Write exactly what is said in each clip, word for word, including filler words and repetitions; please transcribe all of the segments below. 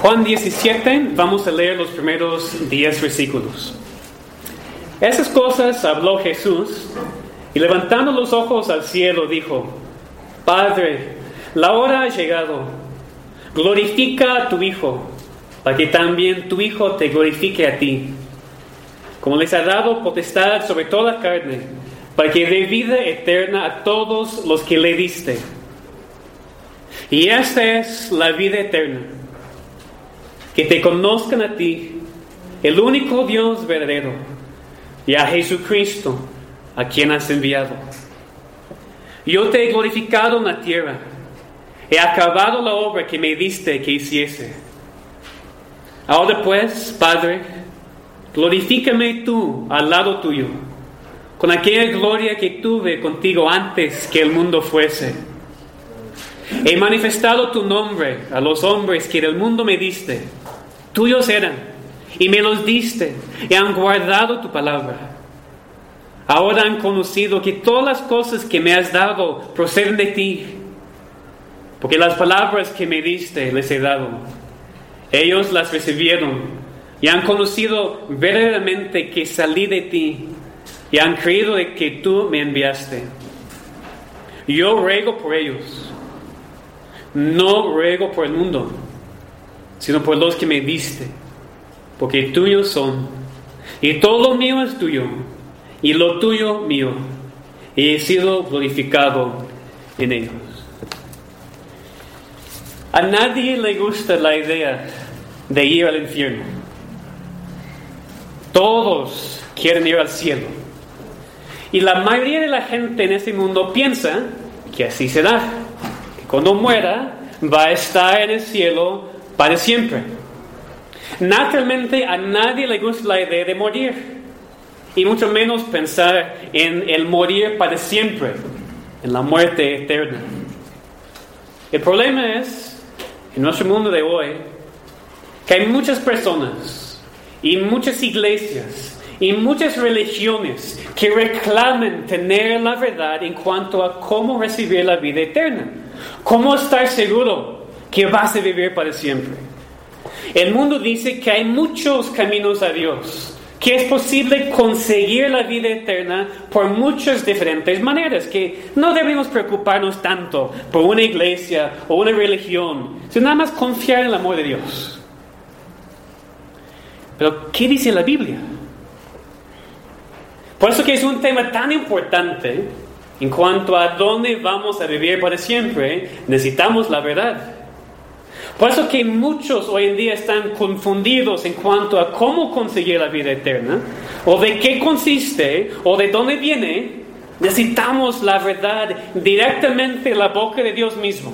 Juan diecisiete, vamos a leer los primeros diez versículos. Esas cosas habló Jesús, y levantando los ojos al cielo dijo: Padre, la hora ha llegado. Glorifica a tu Hijo, para que también tu Hijo te glorifique a ti, como les ha dado potestad sobre toda carne, para que dé vida eterna a todos los que le diste. Y esta es la vida eterna, que te conozcan a ti, el único Dios verdadero, y a Jesucristo, a quien has enviado. Yo te he glorificado en la tierra, he acabado la obra que me diste que hiciese. Ahora pues, Padre, glorifícame tú al lado tuyo, con aquella gloria que tuve contigo antes que el mundo fuese. He manifestado tu nombre a los hombres que del mundo me diste. Tuyos eran, y me los diste, y han guardado tu palabra. Ahora han conocido que todas las cosas que me has dado proceden de ti, porque las palabras que me diste les he dado. Ellos las recibieron, y han conocido verdaderamente que salí de ti, y han creído de que tú me enviaste. Yo ruego por ellos. No ruego por el mundo, sino por los que me diste, porque tuyos son, y todo lo mío es tuyo, y lo tuyo mío, y he sido glorificado en ellos. A nadie le gusta la idea de ir al infierno. Todos quieren ir al cielo. Y la mayoría de la gente en este mundo piensa que así será. Cuando muera, va a estar en el cielo para siempre. Naturalmente, a nadie le gusta la idea de morir, y mucho menos pensar en el morir para siempre, en la muerte eterna. El problema es, en nuestro mundo de hoy, que hay muchas personas, y muchas iglesias, y muchas religiones que reclaman tener la verdad en cuanto a cómo recibir la vida eterna. ¿Cómo estar seguro que vas a vivir para siempre? El mundo dice que hay muchos caminos a Dios, que es posible conseguir la vida eterna por muchas diferentes maneras, que no debemos preocuparnos tanto por una iglesia o una religión, sino nada más confiar en el amor de Dios. Pero, ¿qué dice la Biblia? Por eso que es un tema tan importante. En cuanto a dónde vamos a vivir para siempre, necesitamos la verdad. Por eso que muchos hoy en día están confundidos en cuanto a cómo conseguir la vida eterna, o de qué consiste, o de dónde viene. Necesitamos la verdad directamente en la boca de Dios mismo.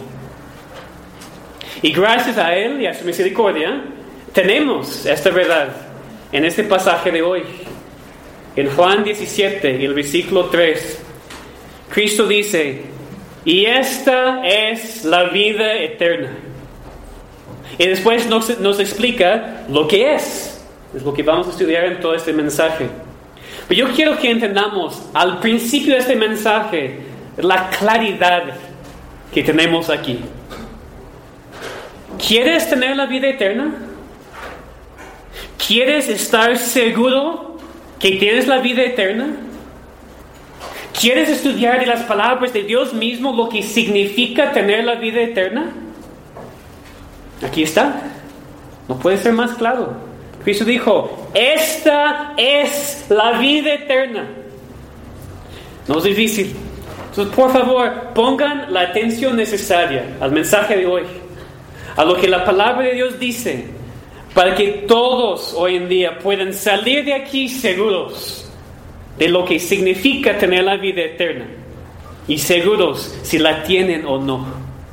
Y gracias a Él y a su misericordia, tenemos esta verdad en este pasaje de hoy. En Juan diecisiete, el versículo tres. Cristo dice: y esta es la vida eterna. Y después nos, nos explica lo que es. Es lo que vamos a estudiar en todo este mensaje. Pero yo quiero que entendamos al principio de este mensaje la claridad que tenemos aquí. ¿Quieres tener la vida eterna? ¿Quieres estar seguro que tienes la vida eterna? ¿Quieres estudiar de las palabras de Dios mismo lo que significa tener la vida eterna? Aquí está. No puede ser más claro. Cristo dijo: esta es la vida eterna. No es difícil. Entonces, por favor, pongan la atención necesaria al mensaje de hoy, a lo que la palabra de Dios dice, para que todos hoy en día puedan salir de aquí seguros de lo que significa tener la vida eterna, y seguros si la tienen o no.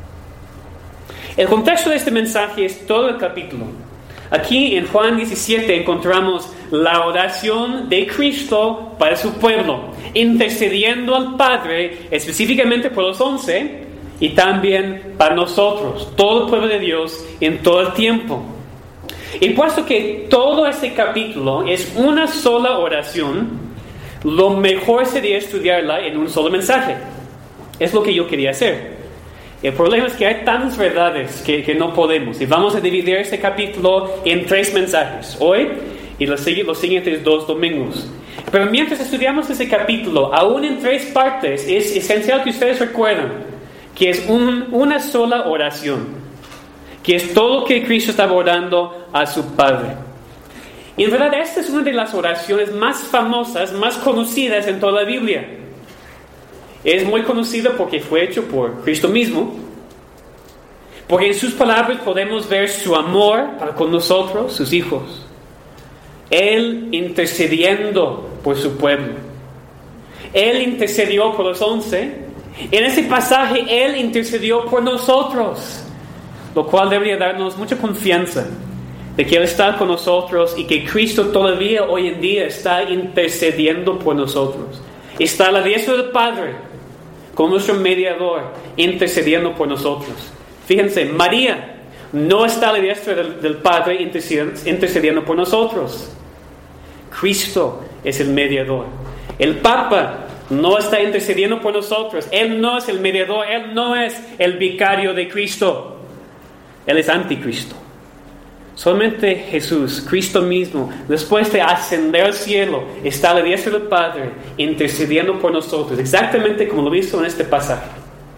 El contexto de este mensaje es todo el capítulo. Aquí en Juan diecisiete encontramos la oración de Cristo para su pueblo, intercediendo al Padre específicamente por los once, y también para nosotros, todo el pueblo de Dios, en todo el tiempo. Y puesto que todo este capítulo es una sola oración, lo mejor sería estudiarla en un solo mensaje. Es lo que yo quería hacer. El problema es que hay tantas verdades que, que no podemos. Y vamos a dividir este capítulo en tres mensajes. Hoy y los, los siguientes dos domingos. Pero mientras estudiamos ese capítulo, aún en tres partes, es esencial que ustedes recuerden que es un, una sola oración. Que es todo lo que Cristo está abordando a su Padre. Y en verdad esta es una de las oraciones más famosas, más conocidas en toda la Biblia. Es muy conocida porque fue hecho por Cristo mismo. Porque en sus palabras podemos ver su amor para con nosotros, sus hijos. Él intercediendo por su pueblo. Él intercedió por los once. En ese pasaje Él intercedió por nosotros. Lo cual debería darnos mucha confianza de que Él está con nosotros y que Cristo todavía hoy en día está intercediendo por nosotros. Está a la diestra del Padre, como nuestro mediador, intercediendo por nosotros. Fíjense, María no está a la diestra del, del Padre intercediendo por nosotros. Cristo es el mediador. El Papa no está intercediendo por nosotros. Él no es el mediador, Él no es el vicario de Cristo. Él es anticristo. Solamente Jesús, Cristo mismo, después de ascender al cielo, está a la diestra del Padre, intercediendo por nosotros, exactamente como lo visto en este pasaje.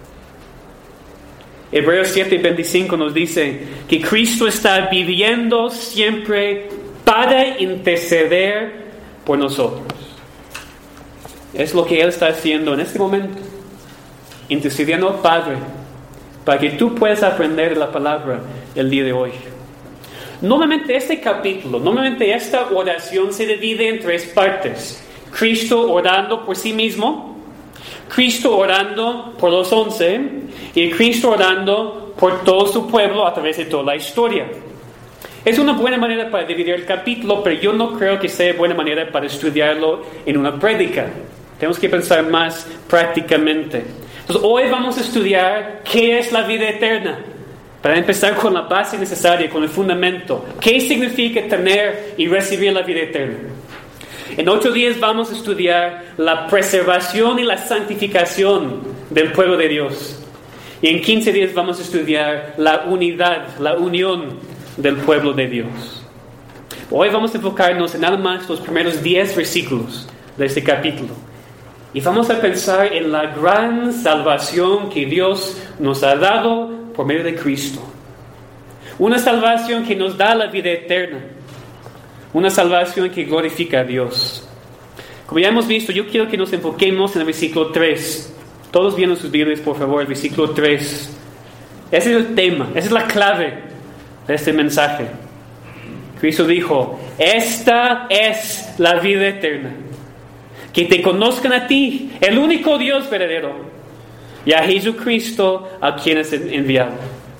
Hebreos siete veinticinco nos dice que Cristo está viviendo siempre para interceder por nosotros. Es lo que Él está haciendo en este momento, intercediendo al Padre, para que tú puedas aprender la palabra el día de hoy. Normalmente este capítulo, normalmente esta oración se divide en tres partes. Cristo orando por sí mismo, Cristo orando por los once y Cristo orando por todo su pueblo a través de toda la historia. Es una buena manera para dividir el capítulo, pero yo no creo que sea buena manera para estudiarlo en una prédica. Tenemos que pensar más prácticamente. Entonces, hoy vamos a estudiar qué es la vida eterna. Para empezar con la base necesaria, con el fundamento. ¿Qué significa tener y recibir la vida eterna? En ocho días vamos a estudiar la preservación y la santificación del pueblo de Dios. Y en quince días vamos a estudiar la unidad, la unión del pueblo de Dios. Hoy vamos a enfocarnos en nada más los primeros diez versículos de este capítulo. Y vamos a pensar en la gran salvación que Dios nos ha dado por medio de Cristo. Una salvación que nos da la vida eterna. Una salvación que glorifica a Dios. Como ya hemos visto, yo quiero que nos enfoquemos en el versículo tres. Todos viendo sus Biblias, por favor, el versículo tres. Ese es el tema, esa es la clave de este mensaje. Cristo dijo, esta es la vida eterna. Que te conozcan a ti, el único Dios verdadero, y a Jesucristo a quien es enviado.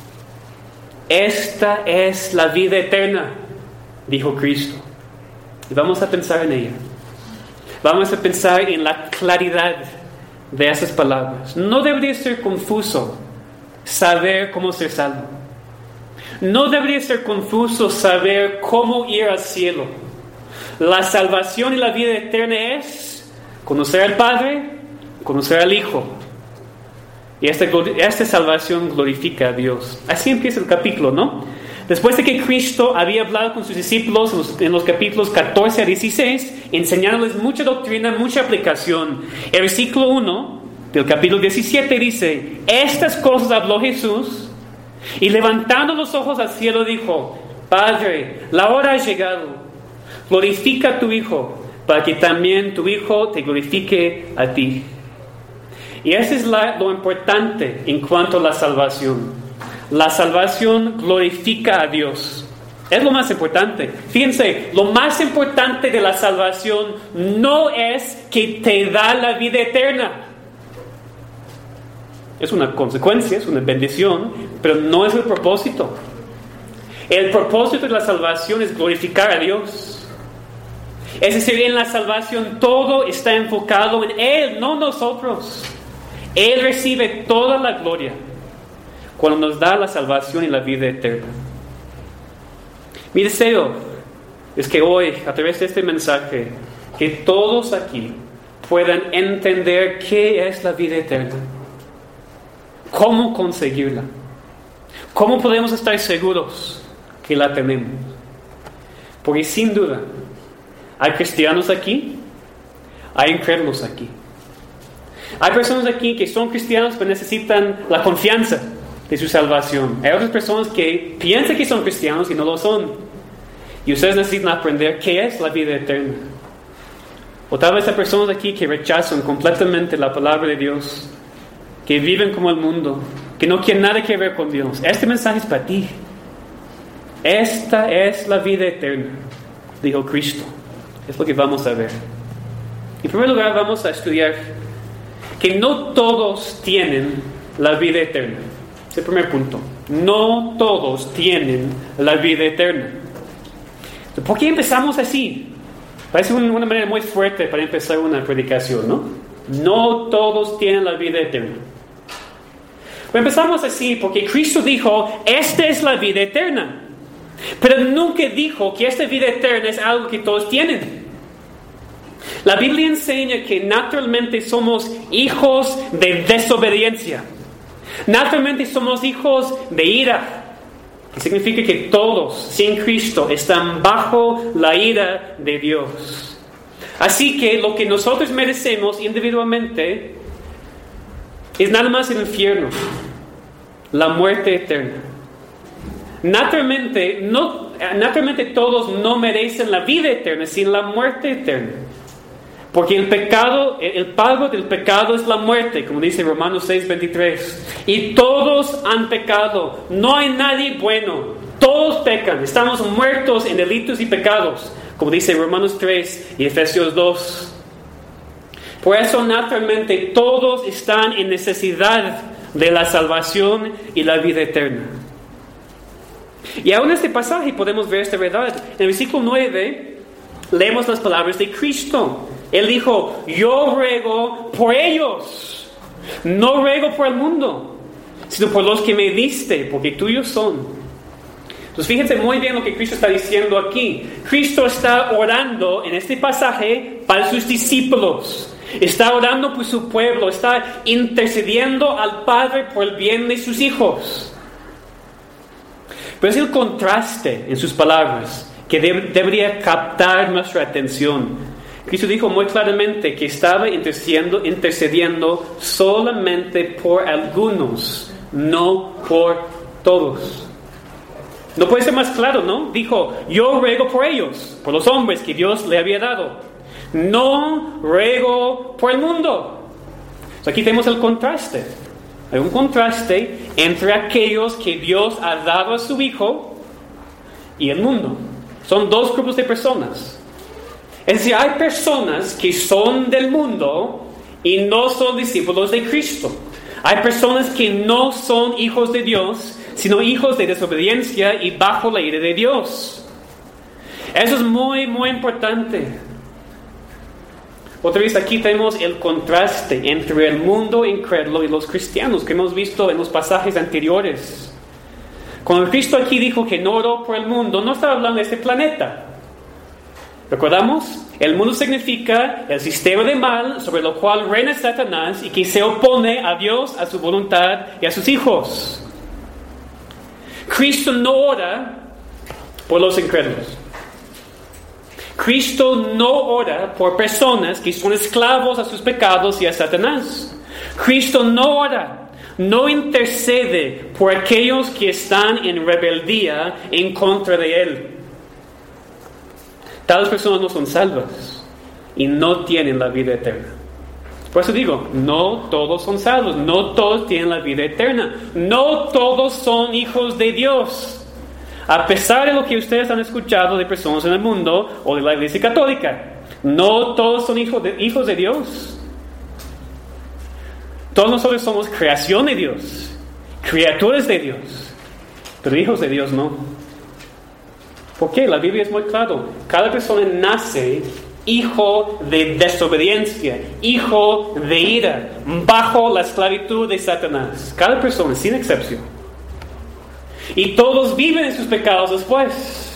Esta es la vida eterna, dijo Cristo. Y vamos a pensar en ella. Vamos a pensar en la claridad de esas palabras. No debería ser confuso saber cómo ser salvo. No debería ser confuso saber cómo ir al cielo. La salvación y la vida eterna es conocer al Padre, conocer al Hijo. Y esta, esta salvación glorifica a Dios. Así empieza el capítulo, ¿no? Después de que Cristo había hablado con sus discípulos en los, en los capítulos catorce a dieciséis, enseñándoles mucha doctrina, mucha aplicación. El versículo uno del capítulo diecisiete dice, estas cosas habló Jesús, y levantando los ojos al cielo dijo, Padre, la hora ha llegado, glorifica a tu Hijo, para que también tu Hijo te glorifique a ti. Y eso es la, lo importante en cuanto a la salvación. La salvación glorifica a Dios. Es lo más importante. Fíjense, lo más importante de la salvación no es que te da la vida eterna. Es una consecuencia, es una bendición, pero no es el propósito. El propósito de la salvación es glorificar a Dios. Es decir, en la salvación todo está enfocado en Él, no nosotros. Él recibe toda la gloria cuando nos da la salvación y la vida eterna. Mi deseo es que hoy, a través de este mensaje, que todos aquí puedan entender qué es la vida eterna. ¿Cómo conseguirla? ¿Cómo podemos estar seguros que la tenemos? Porque sin duda, hay cristianos aquí, hay incrédulos aquí. Hay personas aquí que son cristianos pero necesitan la confianza de su salvación. Hay otras personas que piensan que son cristianos y no lo son. Y ustedes necesitan aprender qué es la vida eterna. O tal vez hay personas aquí que rechazan completamente la palabra de Dios, que viven como el mundo, que no quieren nada que ver con Dios. Este mensaje es para ti. Esta es la vida eterna, dijo Cristo. Es lo que vamos a ver. En primer lugar, vamos a estudiar que no todos tienen la vida eterna. Es el primer punto. No todos tienen la vida eterna. ¿Por qué empezamos así? Parece una manera muy fuerte para empezar una predicación, ¿no? No todos tienen la vida eterna. Pero empezamos así porque Cristo dijo, esta es la vida eterna. Pero nunca dijo que esta vida eterna es algo que todos tienen. La Biblia enseña que naturalmente somos hijos de desobediencia. Naturalmente somos hijos de ira. Que significa que todos, sin Cristo, están bajo la ira de Dios. Así que lo que nosotros merecemos individualmente es nada más el infierno, la muerte eterna. Naturalmente, no, naturalmente todos no merecen la vida eterna, sino la muerte eterna. Porque el pecado, el pago del pecado es la muerte, como dice Romanos seis veintitrés. Y todos han pecado. No hay nadie bueno. Todos pecan. Estamos muertos en delitos y pecados, como dice Romanos tres y Efesios dos. Por eso, naturalmente, todos están en necesidad de la salvación y la vida eterna. Y aún en este pasaje podemos ver esta verdad. En el versículo nueve leemos las palabras de Cristo. Él dijo, yo ruego por ellos. No ruego por el mundo, sino por los que me diste, porque tuyos son. Entonces fíjense muy bien lo que Cristo está diciendo aquí. Cristo está orando en este pasaje para sus discípulos. Está orando por su pueblo. Está intercediendo al Padre por el bien de sus hijos. Pero es el contraste en sus palabras que deb- debería captar nuestra atención. Cristo dijo muy claramente que estaba intercediendo, intercediendo solamente por algunos, no por todos. No puede ser más claro, ¿no? Dijo, yo ruego por ellos, por los hombres que Dios le había dado. No ruego por el mundo. So aquí tenemos el contraste. Hay un contraste entre aquellos que Dios ha dado a su Hijo y el mundo. Son dos grupos de personas. Es decir, hay personas que son del mundo y no son discípulos de Cristo. Hay personas que no son hijos de Dios, sino hijos de desobediencia y bajo la ira de Dios. Eso es muy, muy importante. Otra vez aquí tenemos el contraste entre el mundo incrédulo y los cristianos que hemos visto en los pasajes anteriores. Cuando Cristo aquí dijo que no oró por el mundo, no estaba hablando de este planeta. ¿Recordamos? El mundo significa el sistema de mal sobre lo cual reina Satanás y que se opone a Dios, a su voluntad y a sus hijos. Cristo no ora por los incrédulos. Cristo no ora por personas que son esclavos a sus pecados y a Satanás. Cristo no ora, no intercede por aquellos que están en rebeldía en contra de Él. Tales personas no son salvas y no tienen la vida eterna. Por eso digo, no todos son salvos, no todos tienen la vida eterna, no todos son hijos de Dios. A pesar de lo que ustedes han escuchado de personas en el mundo o de la Iglesia Católica, no todos son hijos de, hijos de Dios. Todos nosotros somos creación de Dios, criaturas de Dios, pero hijos de Dios no. ¿Por qué? La Biblia es muy claro. Cada persona nace hijo de desobediencia, hijo de ira, bajo la esclavitud de Satanás. Cada persona, sin excepción. Y todos viven en sus pecados después.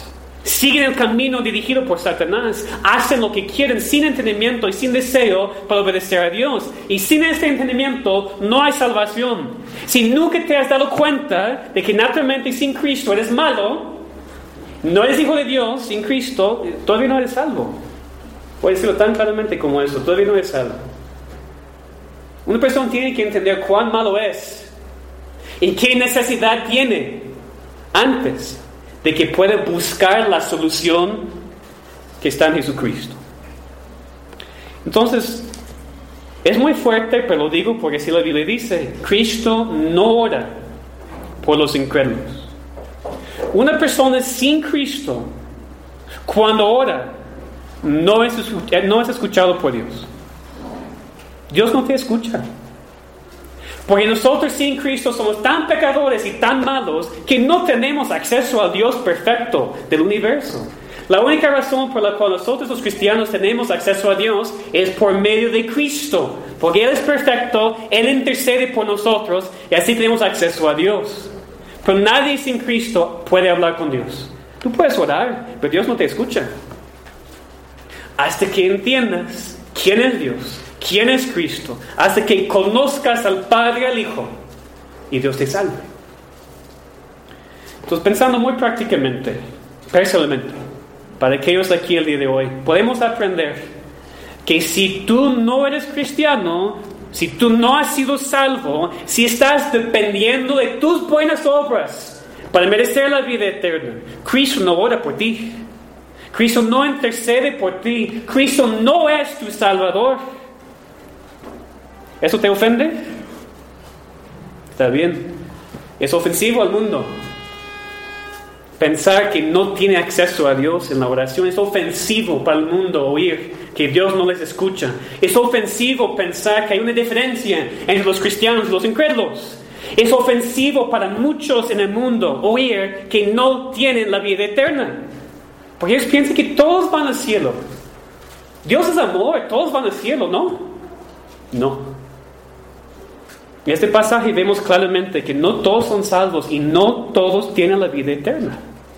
siguen el camino dirigido por Satanás, hacen lo que quieren sin entendimiento y sin deseo para obedecer a Dios. Y sin este entendimiento no hay salvación. Si nunca te has dado cuenta de que naturalmente sin Cristo eres malo, no eres hijo de Dios, sin Cristo, todavía no eres salvo. Voy a decirlo tan claramente como eso, todavía no eres salvo. Una persona tiene que entender cuán malo es y qué necesidad tiene antes de que pueda buscar la solución que está en Jesucristo. Entonces, es muy fuerte, pero lo digo porque si la Biblia dice, Cristo no ora por los incrédulos. Una persona sin Cristo, cuando ora, no es, no es escuchado por Dios. Dios no te escucha. Porque nosotros sin Cristo somos tan pecadores y tan malos que no tenemos acceso al Dios perfecto del universo. La única razón por la cual nosotros los cristianos tenemos acceso a Dios es por medio de Cristo. Porque Él es perfecto, Él intercede por nosotros y así tenemos acceso a Dios. Pero nadie sin Cristo puede hablar con Dios. Tú puedes orar, pero Dios no te escucha. Hasta que entiendas quién es Dios, quién es Cristo, hasta que conozcas al Padre y al Hijo y Dios te salve. Entonces, pensando muy prácticamente, personalmente, para aquellos aquí el día de hoy, podemos aprender que si tú no eres cristiano, si tú no has sido salvo, si estás dependiendo de tus buenas obras para merecer la vida eterna, Cristo no ora por ti. Cristo no intercede por ti. Cristo no es tu Salvador. ¿Eso te ofende? Está bien. Es ofensivo al mundo. Pensar que no tiene acceso a Dios en la oración es ofensivo para el mundo oír que Dios no les escucha. Es ofensivo pensar que hay una diferencia entre los cristianos y los incrédulos. Es ofensivo para muchos en el mundo oír que no tienen la vida eterna. Porque ellos piensan que todos van al cielo. Dios es amor, todos van al cielo, ¿no? No. En este pasaje vemos claramente que no todos son salvos y no todos tienen la vida eterna.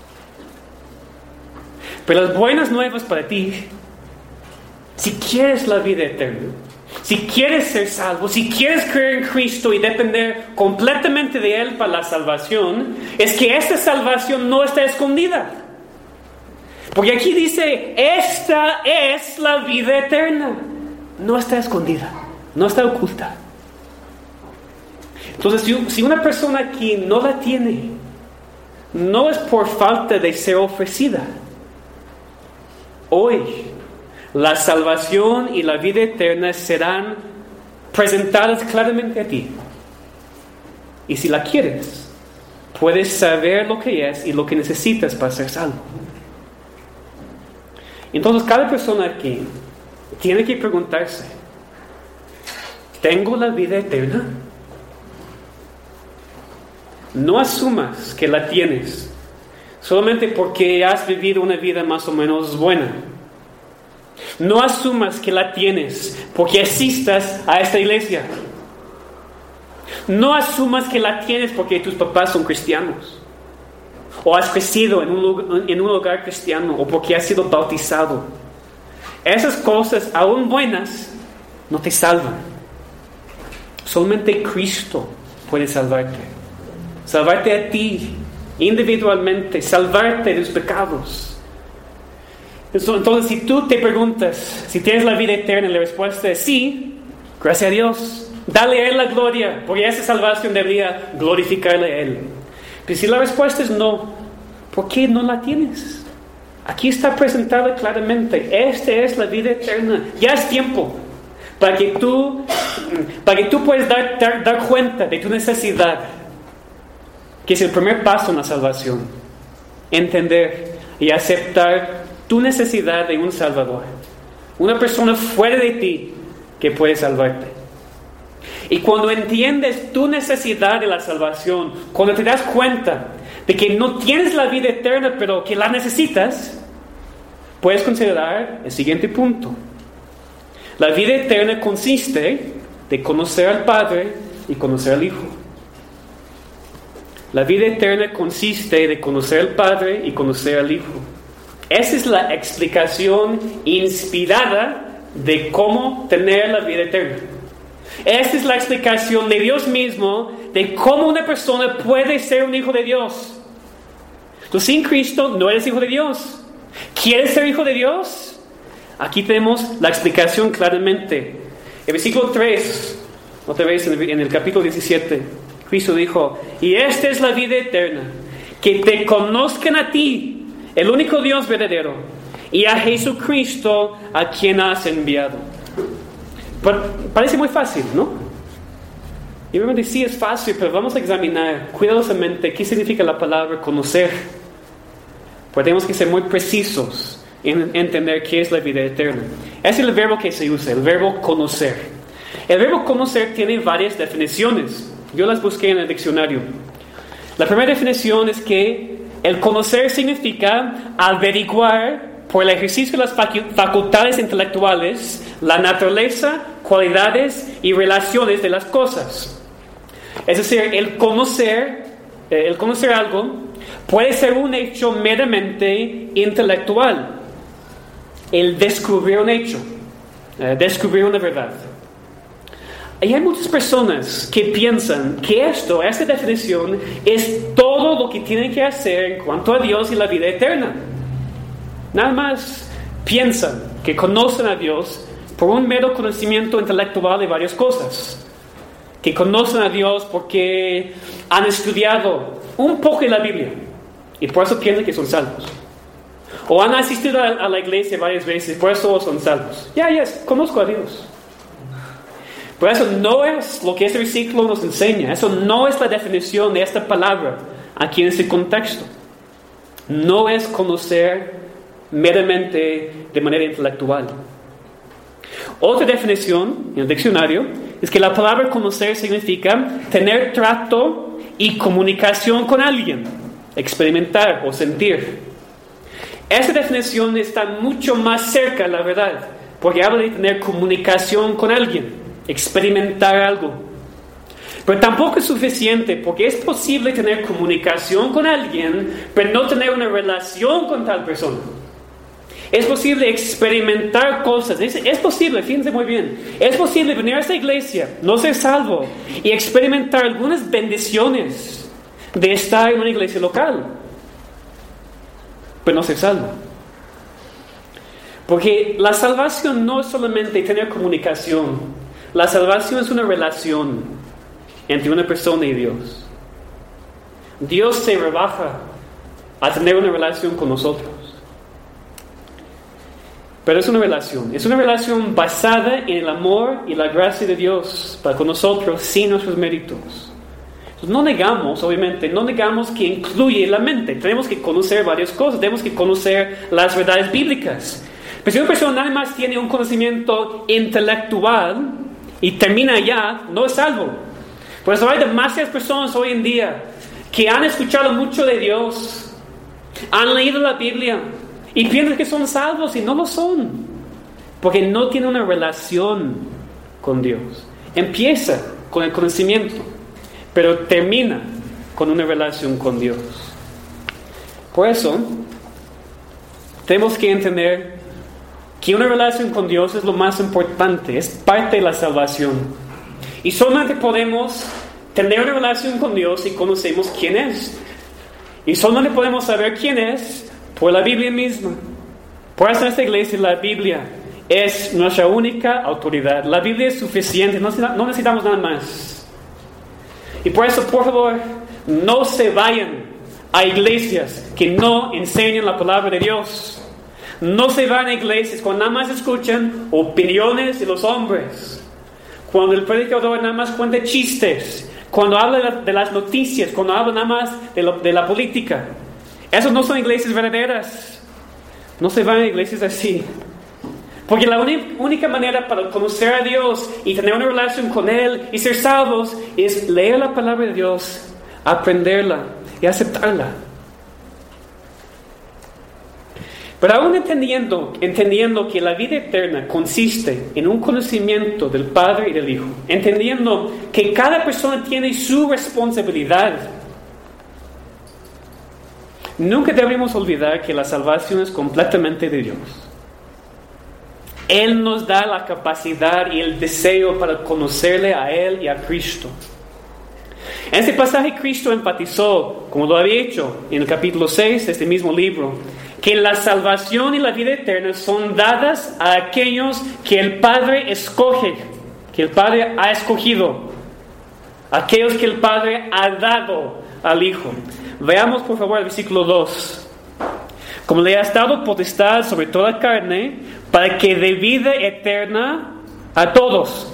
Pero las buenas nuevas para ti, si quieres la vida eterna, si quieres ser salvo, si quieres creer en Cristo y depender completamente de Él para la salvación, es que esta salvación no está escondida. Porque aquí dice, esta es la vida eterna. No está escondida, no está oculta. Entonces, si, si una persona aquí no la tiene, no es por falta de ser ofrecida. Hoy, la salvación y la vida eterna serán presentadas claramente a ti. Y si la quieres, puedes saber lo que es y lo que necesitas para ser salvo. Entonces, cada persona aquí tiene que preguntarse, ¿tengo la vida eterna? No asumas que la tienes solamente porque has vivido una vida más o menos buena. No asumas que la tienes porque asistas a esta iglesia. No asumas que la tienes porque tus papás son cristianos, o has crecido en un lugar, en un hogar cristiano, o porque has sido bautizado. Esas cosas, aún buenas, no te salvan. Solamente Cristo puede salvarte. Salvarte a ti, individualmente, salvarte de tus pecados. Entonces, si tú te preguntas si tienes la vida eterna, la respuesta es sí, gracias a Dios. Dale a Él la gloria, porque esa salvación debería glorificarle a Él. Pero si la respuesta es no, ¿por qué no la tienes? Aquí está presentada claramente. Esta es la vida eterna. Ya es tiempo para que tú, para que tú puedas dar, dar, dar cuenta de tu necesidad, que es el primer paso en la salvación. Entender y aceptar tu necesidad de un Salvador. Una persona fuera de ti que puede salvarte. Y cuando entiendes tu necesidad de la salvación, cuando te das cuenta de que no tienes la vida eterna, pero que la necesitas, puedes considerar el siguiente punto. La vida eterna consiste de conocer al Padre y conocer al Hijo. La vida eterna consiste de conocer al Padre y conocer al Hijo. Esa es la explicación inspirada de cómo tener la vida eterna. Esta es la explicación de Dios mismo de cómo una persona puede ser un hijo de Dios. Tú sin Cristo no eres hijo de Dios. ¿Quieres ser hijo de Dios? Aquí tenemos la explicación claramente. El versículo tres, otra vez en el, en el capítulo diecisiete, Cristo dijo: y esta es la vida eterna, que te conozcan a ti, el único Dios verdadero, y a Jesucristo, a quien has enviado. Parece muy fácil, ¿no? Y obviamente sí es fácil, pero vamos a examinar cuidadosamente qué significa la palabra conocer. Pues tenemos que ser muy precisos en entender qué es la vida eterna. Ese es el verbo que se usa, el verbo conocer. El verbo conocer tiene varias definiciones. Yo las busqué en el diccionario. La primera definición es que el conocer significa averiguar por el ejercicio de las facultades intelectuales la naturaleza, cualidades y relaciones de las cosas. Es decir, el conocer, el conocer algo puede ser un hecho meramente intelectual. El descubrir un hecho, eh, descubrir una verdad. Y hay muchas personas que piensan que esto, esta definición, es todo lo que tienen que hacer en cuanto a Dios y la vida eterna. Nada más piensan que conocen a Dios por un mero conocimiento intelectual de varias cosas. Que conocen a Dios porque han estudiado un poco de la Biblia y por eso piensan que son salvos. O han asistido a, a la iglesia varias veces, por eso son salvos. Ya, ya, yes, conozco a Dios. Pero eso no es lo que este versículo nos enseña. Eso no es la definición de esta palabra aquí en este contexto. No es conocer meramente de manera intelectual. Otra definición en el diccionario es que la palabra conocer significa tener trato y comunicación con alguien, experimentar o sentir. Esta definición está mucho más cerca de la verdad, porque habla de tener comunicación con alguien, experimentar algo. Pero tampoco es suficiente, porque es posible tener comunicación con alguien, pero no tener una relación con tal persona. Es posible experimentar cosas. Es, es posible, fíjense muy bien. Es posible venir a esta iglesia, no ser salvo, y experimentar algunas bendiciones de estar en una iglesia local, pero no ser salvo. Porque la salvación no es solamente tener comunicación. La salvación es una relación entre una persona y Dios. Dios se rebaja a tener una relación con nosotros. Pero es una relación, es una relación basada en el amor y la gracia de Dios para con nosotros sin nuestros méritos. Entonces, no negamos, obviamente, no negamos que incluye la mente. Tenemos que conocer varias cosas, tenemos que conocer las verdades bíblicas. Pero si una persona nada más tiene un conocimiento intelectual y termina allá, no es salvo. Por eso hay demasiadas personas hoy en día que han escuchado mucho de Dios, han leído la Biblia, y piensan que son salvos y no lo son. Porque no tienen una relación con Dios. Empieza con el conocimiento, pero termina con una relación con Dios. Por eso, tenemos que entender que una relación con Dios es lo más importante. Es parte de la salvación. Y solamente podemos tener una relación con Dios si conocemos quién es. Y solamente podemos saber quién es por la Biblia misma. Por eso en esta iglesia la Biblia es nuestra única autoridad. La Biblia es suficiente, no necesitamos nada más. Y por eso, por favor, no se vayan a iglesias que no enseñan la palabra de Dios. No se van a iglesias cuando nada más escuchan opiniones de los hombres. Cuando el predicador nada más cuenta chistes. Cuando habla de las noticias. Cuando habla nada más de, lo, de la política. Esas no son iglesias verdaderas. No se van a iglesias así. Porque la única manera para conocer a Dios y tener una relación con Él y ser salvos es leer la palabra de Dios, aprenderla y aceptarla. Pero aún entendiendo, entendiendo que la vida eterna consiste en un conocimiento del Padre y del Hijo, entendiendo que cada persona tiene su responsabilidad, Nunca debemos olvidar que la salvación es completamente de Dios. Él nos da la capacidad y el deseo para conocerle a Él y a Cristo. En este pasaje Cristo enfatizó, como lo había hecho en el capítulo seis de este mismo libro, que la salvación y la vida eterna son dadas a aquellos que el Padre escoge, que el Padre ha escogido, aquellos que el Padre ha dado al Hijo. Veamos por favor el versículo dos. Como le ha dado potestad sobre toda carne, para que dé vida eterna a todos.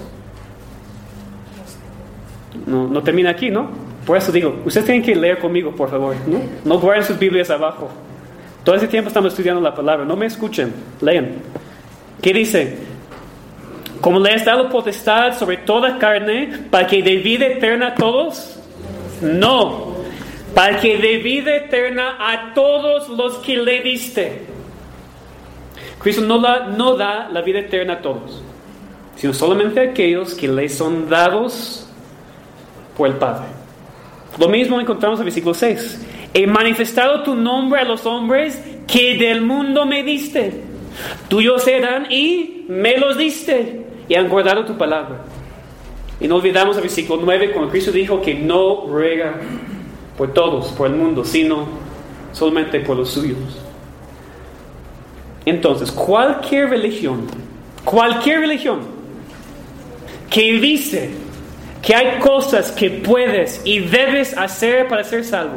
No, no termina aquí, ¿no? Por eso digo, ustedes tienen que leer conmigo, por favor, ¿no? No guarden sus Biblias abajo. Todo ese tiempo estamos estudiando la palabra. No me escuchen, lean. ¿Qué dice? Como le has dado potestad sobre toda carne, para que dé vida eterna a todos. No, para que dé vida eterna a todos los que le diste. Cristo no, la, no da la vida eterna a todos, sino solamente a aquellos que le son dados por el Padre. Lo mismo encontramos en el versículo seis. He manifestado tu nombre a los hombres que del mundo me diste. Tuyos eran y me los diste, y han guardado tu palabra. Y no olvidamos el versículo nueve, cuando Cristo dijo que no ruega por todos, por el mundo, sino solamente por los suyos. Entonces, cualquier religión, cualquier religión que dice que hay cosas que puedes y debes hacer para ser salvo,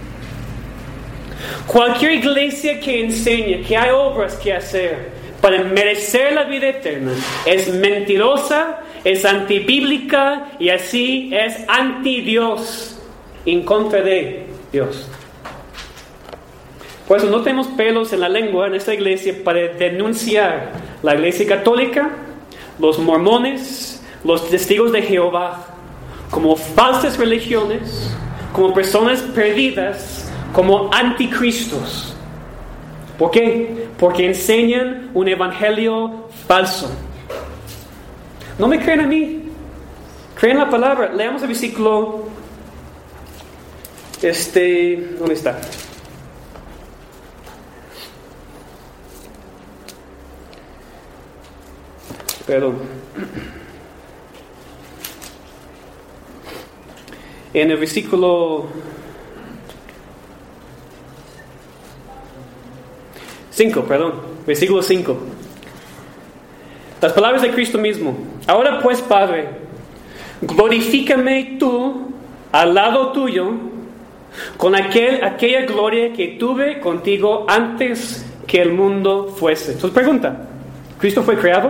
cualquier iglesia que enseñe que hay obras que hacer para merecer la vida eterna, es mentirosa, es antibíblica y así es anti-Dios, en contra de Dios. Por eso no tenemos pelos en la lengua en esta iglesia para denunciar la iglesia católica, los mormones, los testigos de Jehová, como falsas religiones, como personas perdidas, como anticristos. ¿Por qué? Porque enseñan un evangelio falso. No me creen a mí, creen la palabra. Leamos el versículo. Este, ¿dónde está? Perdón. En el versículo cinco, perdón, versículo cinco. Las palabras de Cristo mismo. Ahora pues, Padre, glorifícame tú al lado tuyo con aquel, aquella gloria que tuve contigo antes que el mundo fuese. Entonces pregunta, ¿Cristo fue creado?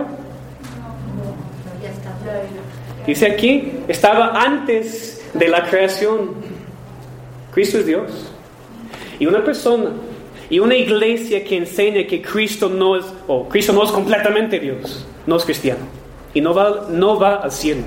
Dice aquí, estaba antes de la creación. Cristo es Dios. Y una persona y una iglesia que enseña que Cristo no es, o Cristo no es completamente Dios, no es cristiano y no va, no va al cielo.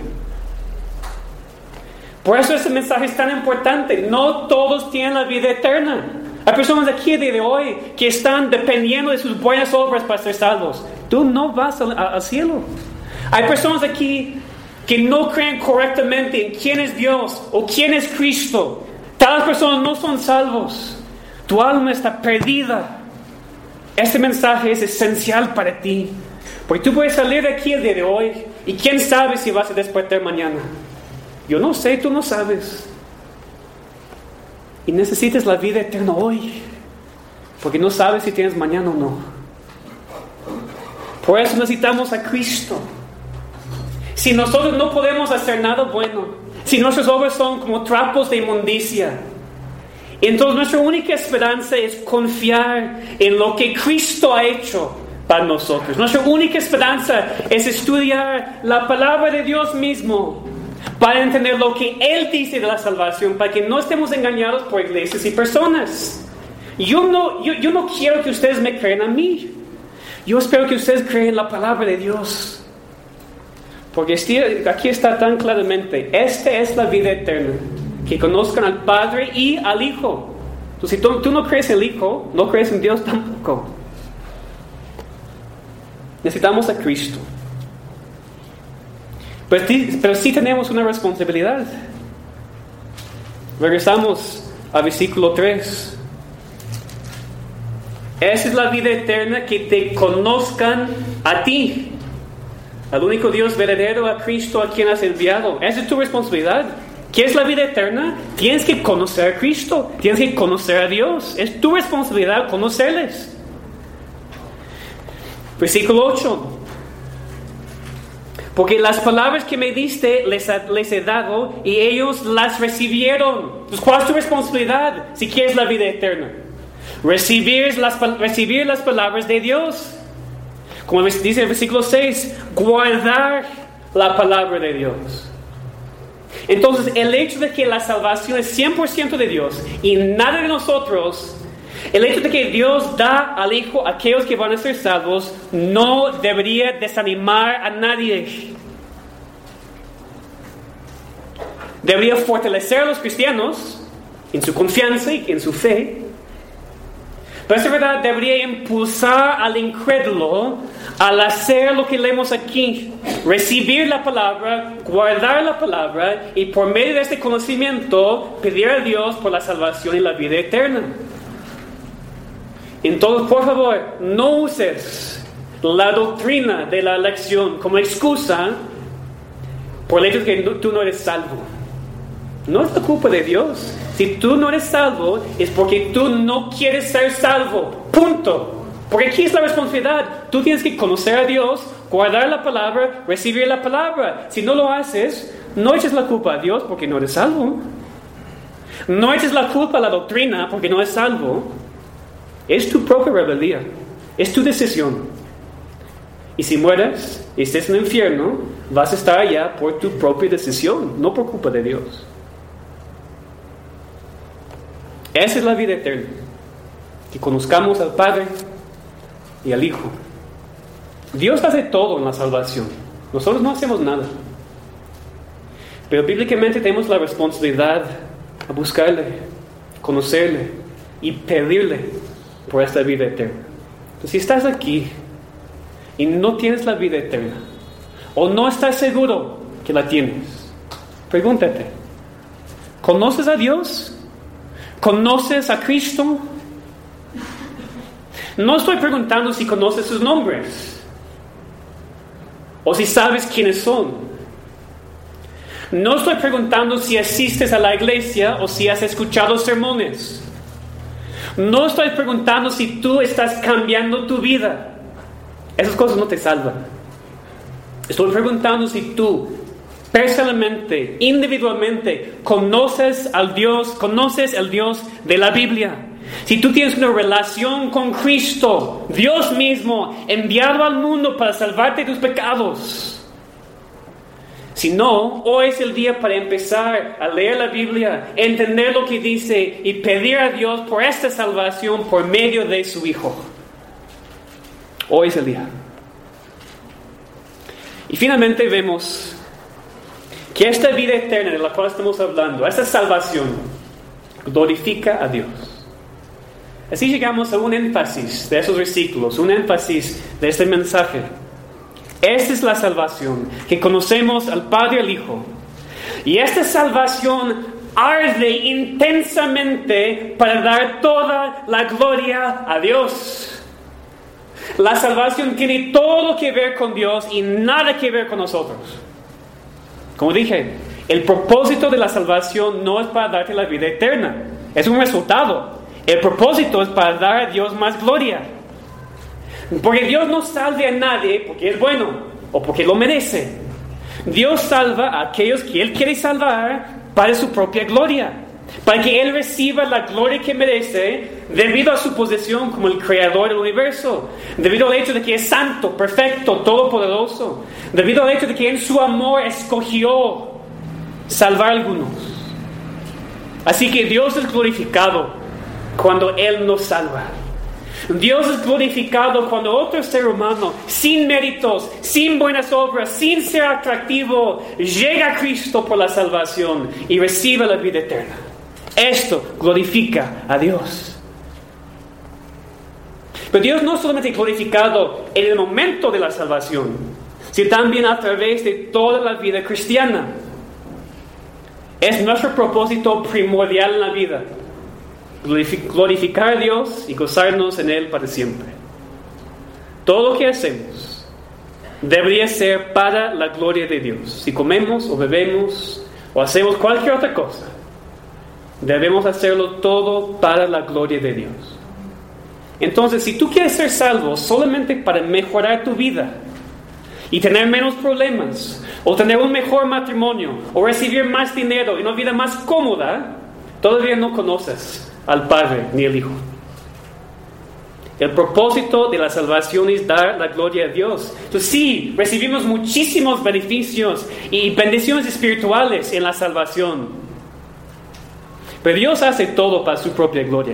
Por eso ese mensaje es tan importante. No todos tienen la vida eterna. Hay personas aquí de hoy que están dependiendo de sus buenas obras para ser salvos. Tú no vas al, al cielo. Hay personas aquí que no creen correctamente en quién es Dios o quién es Cristo. Tales personas no son salvos. Tu alma está perdida. Este mensaje es esencial para ti, porque tú puedes salir de aquí el día de hoy y quién sabe si vas a despertar mañana. Yo no sé, tú no sabes. Y necesitas la vida eterna hoy, porque no sabes si tienes mañana o no. Por eso necesitamos a Cristo. Si nosotros no podemos hacer nada bueno, si nuestras obras son como trapos de inmundicia, entonces nuestra única esperanza es confiar en lo que Cristo ha hecho para nosotros. Nuestra única esperanza es estudiar la palabra de Dios mismo para entender lo que Él dice de la salvación, para que no estemos engañados por iglesias y personas. Yo no, yo, yo no quiero que ustedes me crean a mí. Yo espero que ustedes crean la palabra de Dios. Porque aquí está tan claramente, esta es la vida eterna, que conozcan al Padre y al Hijo. Entonces, si tú, tú no crees en el Hijo, no crees en Dios tampoco. Necesitamos a Cristo. Pero, pero sí tenemos una responsabilidad. Regresamos al versículo tres. Esa es la vida eterna, que te conozcan a ti, al único Dios verdadero, a Cristo a quien has enviado. Esa es tu responsabilidad. ¿Qué es la vida eterna? Tienes que conocer a Cristo, tienes que conocer a Dios. Es tu responsabilidad conocerles. Versículo ocho. Porque las palabras que me diste les, les he dado y ellos las recibieron. Entonces, ¿cuál es tu responsabilidad si quieres la vida eterna? Recibir las, recibir las palabras de Dios. Como dice el versículo seis, guardar la palabra de Dios. Entonces, el hecho de que la salvación es cien por ciento de Dios y nada de nosotros, el hecho de que Dios da al Hijo a aquellos que van a ser salvos, no debería desanimar a nadie. Debería fortalecer a los cristianos en su confianza y en su fe. Pero esta verdad debería impulsar al incrédulo al hacer lo que leemos aquí: recibir la palabra, guardar la palabra y por medio de este conocimiento pedir a Dios por la salvación y la vida eterna. Entonces, por favor, no uses la doctrina de la elección como excusa por el hecho de que tú no eres salvo. No es la culpa de Dios. Si tú no eres salvo, es porque tú no quieres ser salvo. Punto. Porque aquí es la responsabilidad. Tú tienes que conocer a Dios, guardar la palabra, recibir la palabra. Si no lo haces, no eches la culpa a Dios porque no eres salvo. No eches la culpa a la doctrina porque no eres salvo. Es tu propia rebeldía. Es tu decisión. Y si mueres y estés en el infierno, vas a estar allá por tu propia decisión, no por culpa de Dios. Esa es la vida eterna. Que conozcamos al Padre y al Hijo. Dios hace todo en la salvación. Nosotros no hacemos nada. Pero bíblicamente tenemos la responsabilidad a buscarle, conocerle y pedirle por esta vida eterna. Entonces, si estás aquí y no tienes la vida eterna, o no estás seguro que la tienes, pregúntate: ¿conoces a Dios? ¿Conoces a Cristo? No estoy preguntando si conoces sus nombres o si sabes quiénes son. No estoy preguntando si asistes a la iglesia o si has escuchado sermones. No estoy preguntando si tú estás cambiando tu vida. Esas cosas no te salvan. Estoy preguntando si tú personalmente, individualmente, conoces al Dios, conoces el Dios de la Biblia. Si tú tienes una relación con Cristo, Dios mismo, enviado al mundo para salvarte de tus pecados. Si no, hoy es el día para empezar a leer la Biblia, entender lo que dice y pedir a Dios por esta salvación por medio de su Hijo. Hoy es el día. Y finalmente vemos que esta vida eterna de la cual estamos hablando, esta salvación, glorifica a Dios. Así llegamos a un énfasis de esos versículos, un énfasis de este mensaje. Esta es la salvación, que conocemos al Padre y al Hijo. Y esta salvación arde intensamente para dar toda la gloria a Dios. La salvación tiene todo que ver con Dios y nada que ver con nosotros. Como dije, el propósito de la salvación no es para darte la vida eterna. Es un resultado. El propósito es para dar a Dios más gloria. Porque Dios no salva a nadie porque es bueno o porque lo merece. Dios salva a aquellos que Él quiere salvar para su propia gloria. Para que Él reciba la gloria que merece debido a su posición como el creador del universo. Debido al hecho de que es santo, perfecto, todopoderoso. Debido al hecho de que en su amor escogió salvar a algunos. Así que Dios es glorificado cuando Él nos salva. Dios es glorificado cuando otro ser humano, sin méritos, sin buenas obras, sin ser atractivo, llega a Cristo por la salvación y recibe la vida eterna. Esto glorifica a Dios. Pero Dios no solamente es glorificado en el momento de la salvación, sino también a través de toda la vida cristiana. Es nuestro propósito primordial en la vida. glorificar a Dios y gozarnos en Él para siempre. Todo lo que hacemos debería ser para la gloria de Dios. Si comemos o bebemos o hacemos cualquier otra cosa, debemos hacerlo todo para la gloria de Dios. Entonces, si tú quieres ser salvo solamente para mejorar tu vida y tener menos problemas, o tener un mejor matrimonio, o recibir más dinero y una vida más cómoda, todavía no conoces al Padre ni al Hijo. El propósito de la salvación es dar la gloria a Dios. Entonces sí, recibimos muchísimos beneficios y bendiciones espirituales en la salvación. Pero Dios hace todo para su propia gloria.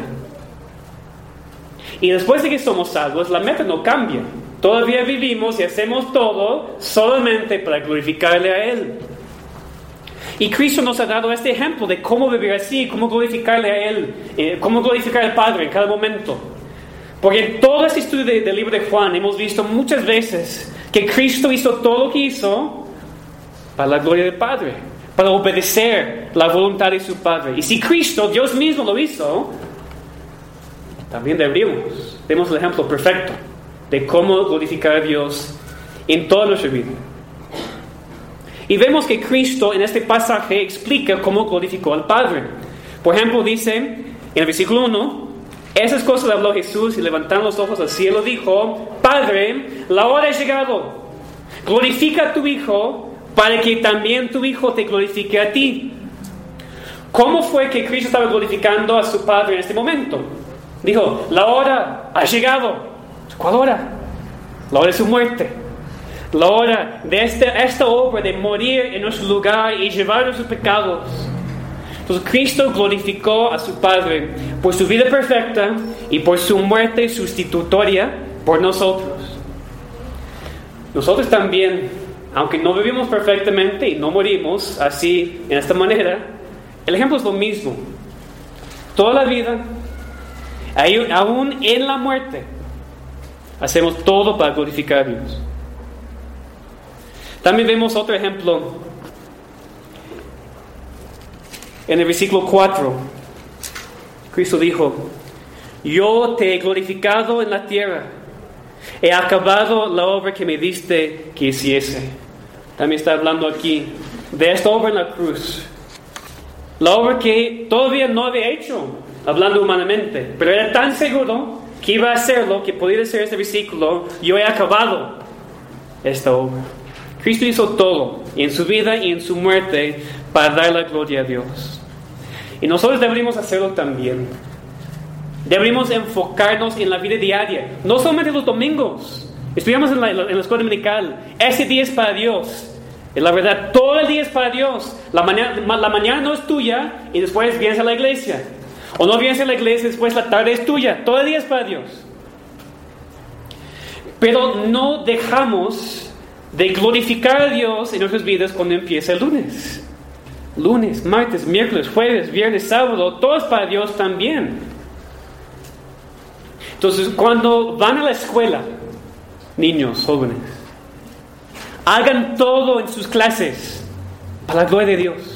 Y después de que somos salvos, la meta no cambia. Todavía vivimos y hacemos todo solamente para glorificarle a Él. Y Cristo nos ha dado este ejemplo de cómo vivir así, cómo glorificarle a Él, eh, cómo glorificar al Padre en cada momento. Porque en todo este estudio de, del libro de Juan hemos visto muchas veces que Cristo hizo todo lo que hizo para la gloria del Padre, para obedecer la voluntad de su Padre. Y si Cristo, Dios mismo, lo hizo, también deberíamos. Demos el ejemplo perfecto de cómo glorificar a Dios en toda nuestra vida. Y vemos que Cristo en este pasaje explica cómo glorificó al Padre. Por ejemplo, dice en el versículo uno, esas cosas habló Jesús y levantando los ojos al cielo dijo, Padre, la hora ha llegado, glorifica a tu Hijo para que también tu Hijo te glorifique a ti. ¿Cómo fue que Cristo estaba glorificando a su Padre en este momento? Dijo, la hora ha llegado. ¿Cuál hora? La hora de su muerte. La hora de esta, esta obra de morir en nuestro lugar y llevar nuestros pecados. Entonces Cristo glorificó a su Padre por su vida perfecta y por su muerte sustitutoria por nosotros. Nosotros también, aunque no vivimos perfectamente y no morimos así, en esta manera, el ejemplo es lo mismo. Toda la vida, aún en la muerte, hacemos todo para glorificar a Dios. También vemos otro ejemplo en el versículo cuatro. Cristo dijo, yo te he glorificado en la tierra, he acabado la obra que me diste que hiciese. También está hablando aquí de esta obra en la cruz, la obra que todavía no había hecho, hablando humanamente, pero era tan seguro que iba a hacerlo, que podía decir este versículo, yo he acabado esta obra. Cristo hizo todo, en su vida y en su muerte, para dar la gloria a Dios. Y nosotros deberíamos hacerlo también. Deberíamos enfocarnos en la vida diaria, no solamente los domingos. Estudiamos en la, en la escuela dominical, ese día es para Dios. En la verdad, todo el día es para Dios. La mañana, la mañana no es tuya y después vienes a la iglesia. O no vienes a la iglesia, después la tarde es tuya. Todo el día es para Dios. Pero no dejamos de glorificar a Dios en nuestras vidas cuando empieza el lunes. Lunes, martes, miércoles, jueves, viernes, sábado, todo es para Dios también. Entonces, cuando van a la escuela, niños, jóvenes, hagan todo en sus clases para la gloria de Dios.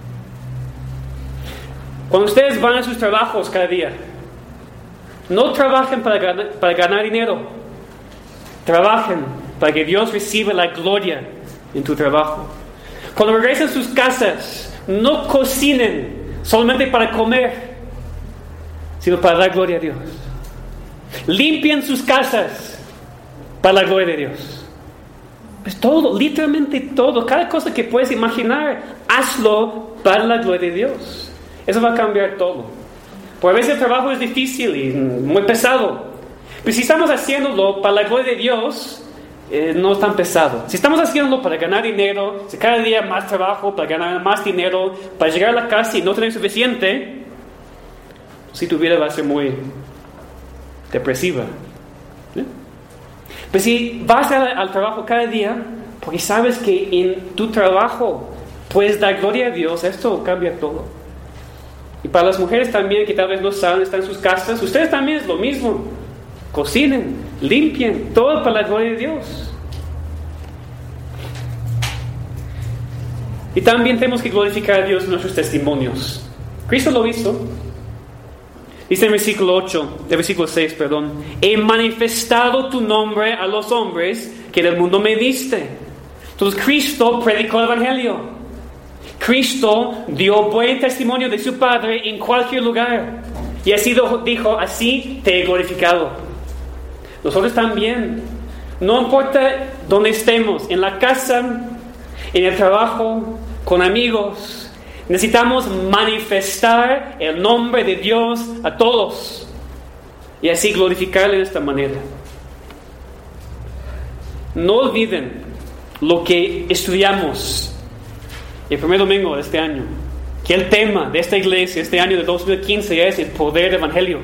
Cuando ustedes van a sus trabajos cada día, no trabajen para ganar, para ganar dinero. Trabajen para que Dios reciba la gloria en tu trabajo. Cuando regresen a sus casas, no cocinen solamente para comer, sino para dar gloria a Dios. Limpien sus casas para la gloria de Dios. Pues todo, literalmente todo, cada cosa que puedes imaginar, hazlo para la gloria de Dios. Eso va a cambiar todo. Porque a veces el trabajo es difícil y muy pesado. Pero si estamos haciéndolo para la gloria de Dios, eh, no es tan pesado. Si estamos haciéndolo para ganar dinero, si cada día más trabajo, para ganar más dinero, para llegar a la casa y no tener suficiente, si tu vida va a ser muy depresiva. ¿Eh? Pero si vas al, al trabajo cada día, porque sabes que en tu trabajo puedes dar gloria a Dios, esto cambia todo. Y para las mujeres también, que tal vez no saben, están en sus casas, ustedes también es lo mismo. Cocinen, limpien, todo para la gloria de Dios. Y también tenemos que glorificar a Dios en nuestros testimonios. Cristo lo hizo. Dice en el versículo ocho, el versículo seis, perdón, he manifestado tu nombre a los hombres que del mundo me diste. Entonces Cristo predicó el Evangelio. Cristo dio buen testimonio de su Padre en cualquier lugar. Y así dijo, así te he glorificado. Nosotros también, no importa dónde estemos, en la casa, en el trabajo, con amigos, necesitamos manifestar el nombre de Dios a todos y así glorificarle de esta manera. No olviden lo que estudiamos el primer domingo de este año, que el tema de esta iglesia este año de dos mil quince es el poder del Evangelio.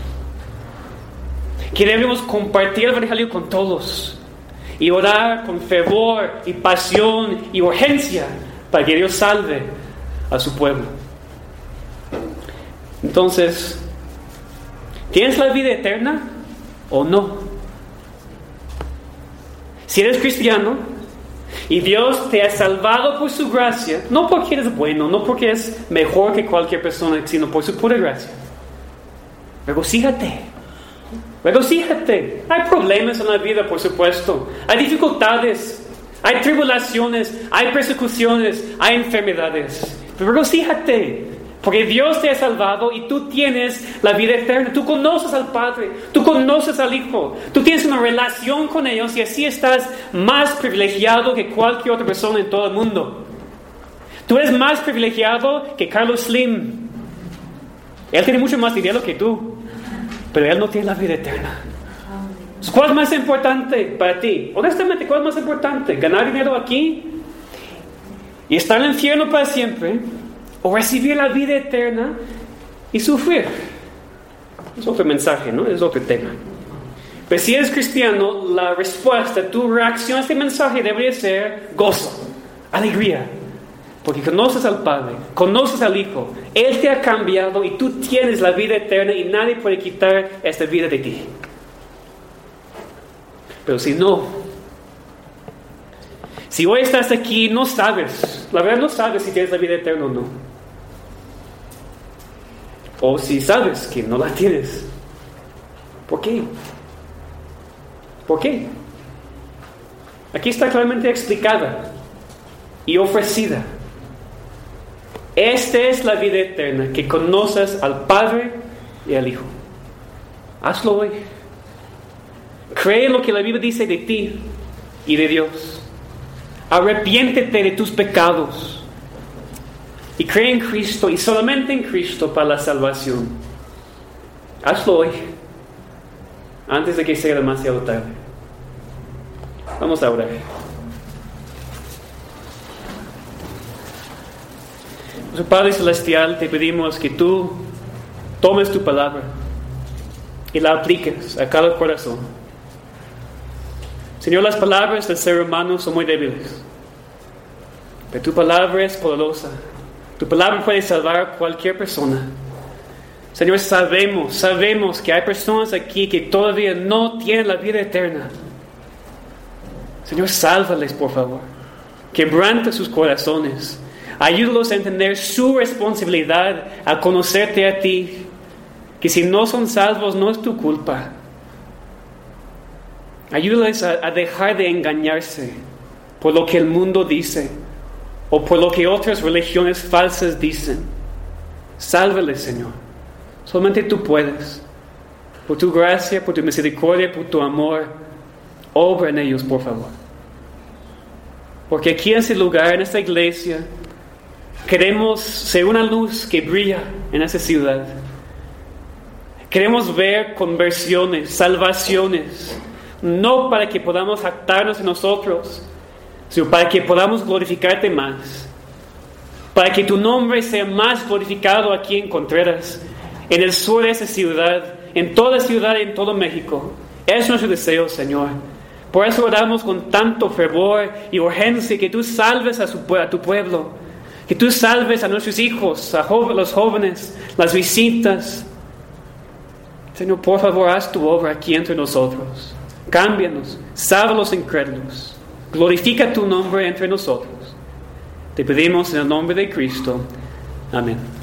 Que debemos compartir el Evangelio con todos y orar con fervor y pasión y urgencia para que Dios salve a su pueblo. Entonces, ¿tienes la vida eterna o no? Si eres cristiano y Dios te ha salvado por su gracia, no porque eres bueno, no porque eres mejor que cualquier persona, sino por su pura gracia, regocíjate. Regocíjate. Hay problemas en la vida, por supuesto. Hay dificultades, hay tribulaciones, hay persecuciones, hay enfermedades. Pero regocíjate, porque Dios te ha salvado y tú tienes la vida eterna. Tú conoces al Padre, tú conoces al Hijo, tú tienes una relación con ellos y así estás más privilegiado que cualquier otra persona en todo el mundo. Tú eres más privilegiado que Carlos Slim. Él tiene mucho más dinero que tú, pero él no tiene la vida eterna. ¿Cuál es más importante para ti? Honestamente, ¿cuál es más importante? ¿Ganar dinero aquí y estar en el infierno para siempre? ¿O recibir la vida eterna y sufrir? Es otro mensaje, ¿no? Es otro tema. Pero si eres cristiano, la respuesta, tu reacción a este mensaje debería ser gozo, alegría. Porque conoces al Padre, conoces al Hijo. Él te ha cambiado y tú tienes la vida eterna y nadie puede quitar esta vida de ti. Pero si no, si hoy estás aquí y no sabes, la verdad no sabes si tienes la vida eterna o no. O si sabes que no la tienes. ¿Por qué? ¿Por qué? Aquí está claramente explicada y ofrecida. Esta es la vida eterna, que conoces al Padre y al Hijo. Hazlo hoy. Cree en lo que la Biblia dice de ti y de Dios. Arrepiéntete de tus pecados y cree en Cristo y solamente en Cristo para la salvación. Hazlo hoy, antes de que sea demasiado tarde. Vamos a orar. Nuestro Padre Celestial, te pedimos que tú tomes tu palabra y la apliques a cada corazón. Señor, las palabras del ser humano son muy débiles, pero tu palabra es poderosa. Tu palabra puede salvar a cualquier persona. Señor, sabemos, sabemos que hay personas aquí que todavía no tienen la vida eterna. Señor, sálvales, por favor. Quebranta sus corazones. Ayúdalos a entender su responsabilidad a conocerte a ti. Que si no son salvos, no es tu culpa. Ayúdales a, a dejar de engañarse por lo que el mundo dice o por lo que otras religiones falsas dicen. Sálvales, Señor. Solamente tú puedes. Por tu gracia, por tu misericordia, por tu amor, obra en ellos, por favor. Porque aquí en este lugar, en esta iglesia, queremos ser una luz que brilla en esa ciudad. Queremos ver conversiones, salvaciones, no para que podamos jactarnos en nosotros, sino para que podamos glorificarte más, para que tu nombre sea más glorificado aquí en Contreras, en el sur de esa ciudad, en toda ciudad y en todo México. Es nuestro deseo, Señor. Por eso oramos con tanto fervor y urgencia que tú salves a, su, a tu pueblo, que tú salves a nuestros hijos, a jo- los jóvenes, las visitas. Señor, por favor, haz tu obra aquí entre nosotros. Cámbianos, salva a los incrédulos. Glorifica tu nombre entre nosotros. Te pedimos en el nombre de Cristo. Amén.